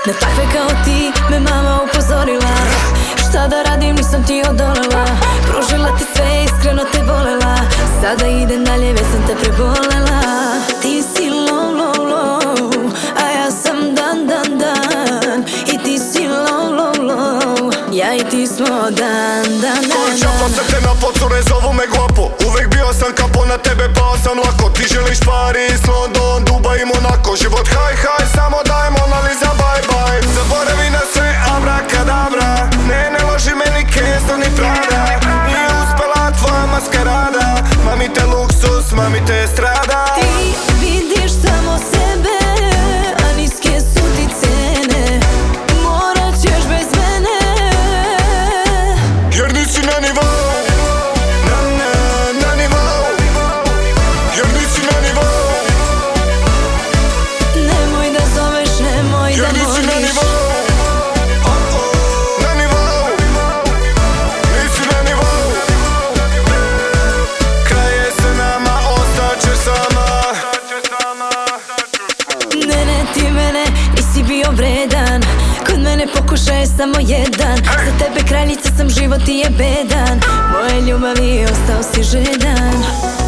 Na takve kao ti me mama upozorila. Šta da radim, nisam ti odolela. Pružila ti sve, iskreno te volela. Sada idem dalje, već sam te prebolela. Ti si low, low, low, a ja sam dan, dan, dan. I ti si low, low, low, ja i ti smo dan, dan, dan. Ko čapo se te na pocure, zovu me guapo. Uvek bio sam kapo, na tebe pao sam lako. Ti želiš Paris, London, Dubai i Monako. Život haj, haj, samo daj Mona Lisa, bye, bye. Zaboravi na sve, abrakadabra. Ne loži meni Kesto ni Prada. Nije uspela tvoja maskarada. Mami te luksus, mami te estrada. Ti vidiš samo sebe, a niske su ti cene. Morat ćeš bez mene, jer nisi na nivou. Na nivou. Jer nisi na nivou. Nemoj da zoveš, nemoj da moliš. Jer nisi na nivou. Na nivou. Nisi na nivou. Kraj je sa nama, ostaćeš sama. Ne, ti mene nisi bio vredan. Kod mene pokušaj je samo jedan. Za tebe kraljica sam, život ti je bedan. Moje ljubavi ostao si žedan.